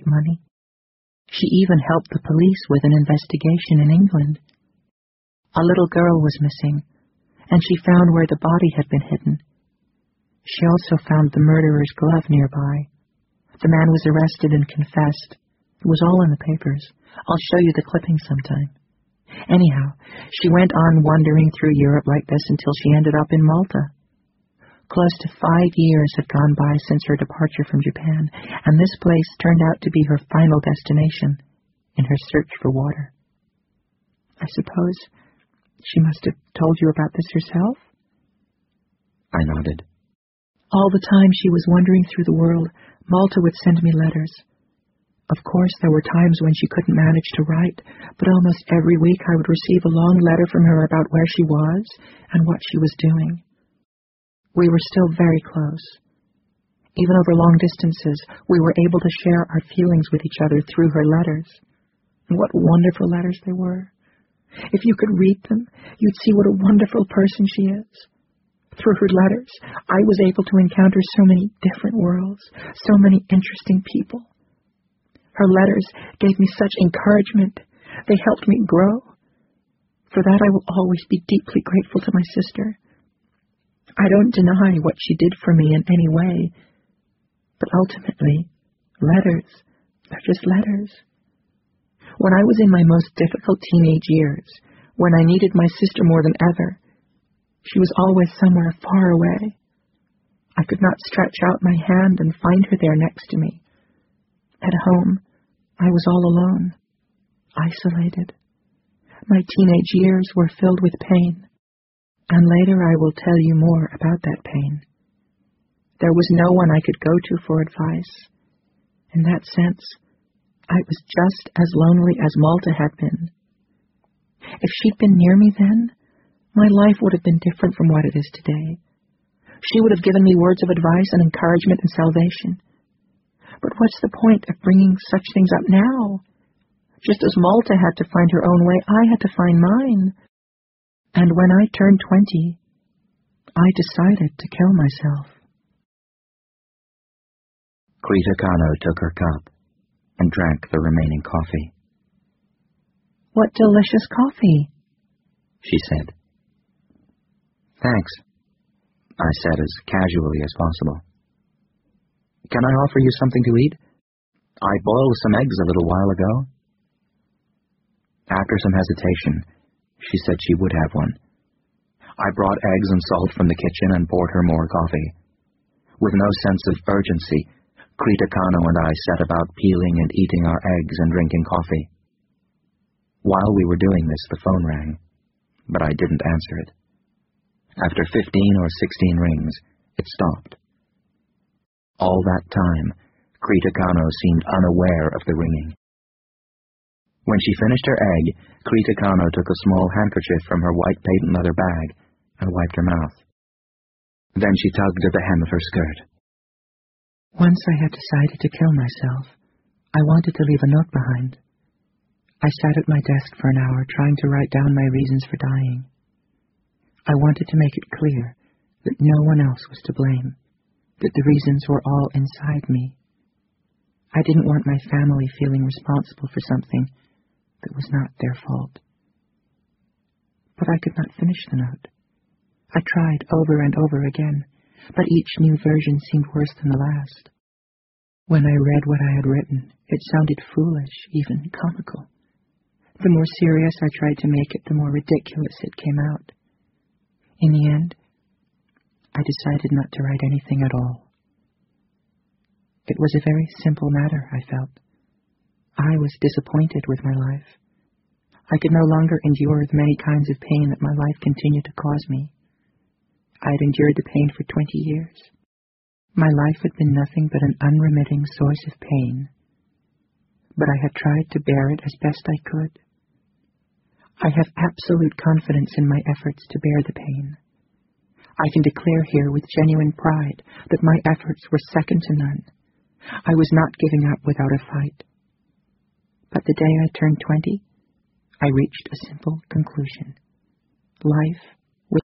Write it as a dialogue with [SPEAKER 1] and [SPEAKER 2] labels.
[SPEAKER 1] money. She even helped the police with an investigation in England. A little girl was missing, and she found where the body had been hidden. She also found the murderer's glove nearby. The man was arrested and confessed. It was all in the papers. I'll show you the clippings sometime. Anyhow, she went on wandering through Europe like this until she ended up in Malta. Close to 5 years had gone by since her departure from Japan, and this place turned out to be her final destination in her search for water. I suppose she must have told you about this herself?
[SPEAKER 2] I nodded.
[SPEAKER 1] All the time she was wandering through the world, Malta would send me letters. Of course, there were times when she couldn't manage to write, but almost every week I would receive a long letter from her about where she was and what she was doing. We were still very close. Even over long distances, we were able to share our feelings with each other through her letters. And what wonderful letters they were. If you could read them, you'd see what a wonderful person she is. Through her letters, I was able to encounter so many different worlds, so many interesting people. Her letters gave me such encouragement. They helped me grow. For that I will always be deeply grateful to my sister. I don't deny what she did for me in any way, but ultimately, letters are just letters. When I was in my most difficult teenage years, when I needed my sister more than ever, she was always somewhere far away. I could not stretch out my hand and find her there next to me. At home, I was all alone, isolated. My teenage years were filled with pain. And later I will tell you more about that pain. There was no one I could go to for advice. In that sense, I was just as lonely as Malta had been. If she'd been near me then, my life would have been different from what it is today. She would have given me words of advice and encouragement and salvation. But what's the point of bringing such things up now? Just as Malta had to find her own way, I had to find mine. And when I turned 20, I decided to kill myself.
[SPEAKER 2] Krita Kano took her cup and drank the remaining coffee.
[SPEAKER 1] What delicious coffee,
[SPEAKER 2] she said. Thanks, I said as casually as possible. Can I offer you something to eat? I boiled some eggs a little while ago. After some hesitation, she said she would have one. I brought eggs and salt from the kitchen and poured her more coffee. With no sense of urgency, Krita Kano and I set about peeling and eating our eggs and drinking coffee. While we were doing this, the phone rang, but I didn't answer it. After 15 or 16 rings, it stopped. All that time, Krita Kano seemed unaware of the ringing. When she finished her egg, Krita Kano took a small handkerchief from her white patent leather bag and wiped her mouth. Then she tugged at the hem of her skirt.
[SPEAKER 1] Once I had decided to kill myself, I wanted to leave a note behind. I sat at my desk for an hour trying to write down my reasons for dying. I wanted to make it clear that no one else was to blame, that the reasons were all inside me. I didn't want my family feeling responsible for something that was not their fault. But I could not finish the note. I tried over and over again, but each new version seemed worse than the last. When I read what I had written, it sounded foolish, even comical. The more serious I tried to make it, the more ridiculous it came out. In the end, I decided not to write anything at all. It was a very simple matter, I felt. I was disappointed with my life. I could no longer endure the many kinds of pain that my life continued to cause me. I had endured the pain for 20 years. My life had been nothing but an unremitting source of pain. But I had tried to bear it as best I could. I have absolute confidence in my efforts to bear the pain. I can declare here with genuine pride that my efforts were second to none. I was not giving up without a fight. But the day I turned 20, I reached a simple conclusion. Life